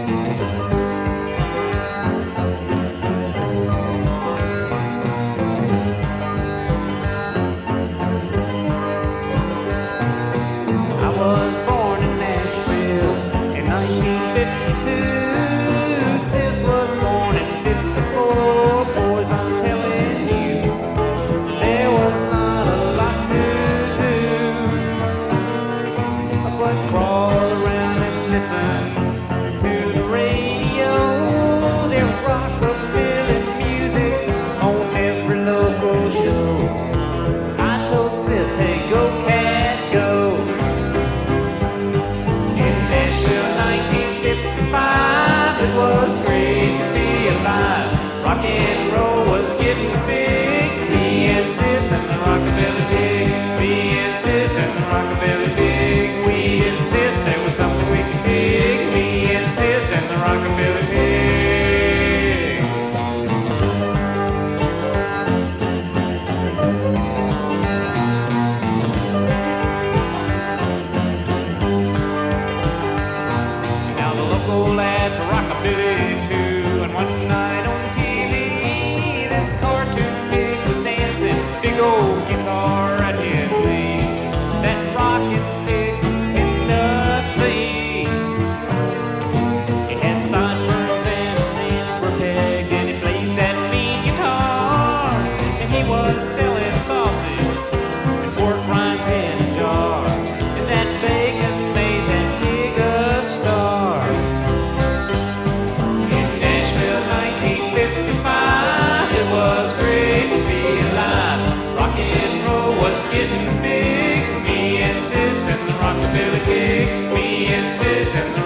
I was born in Nashville in 1952. Sis was born in 54. Boys, I'm telling you, there was not a lot to do but crawl around and listen to the radio. There was rockabilly music on every local show. I told Sis, hey, go cat, go. In Nashville, 1955, it was great to be alive. Rock and roll was getting big. Me and Sis and the rockabilly big. Me and Sis and the rockabilly big. We and Sis, there was something we could dig. Me and Sis and the rockabilly big. Now the local lads were rockabilly too, and one night on TV, this cartoon pig was dancing, big old guitar at his knee. That rockin' pig from Tennessee. He had sideburns and his hands were pegged, and he played that mean guitar. And he was selling sausage and pork rinds in a jar, and that bacon made that pig a star. In Nashville, 1955, it was great to be alive. Rock and roll was getting big. Me and Sis and the rockabilly gig. Me and Sis and the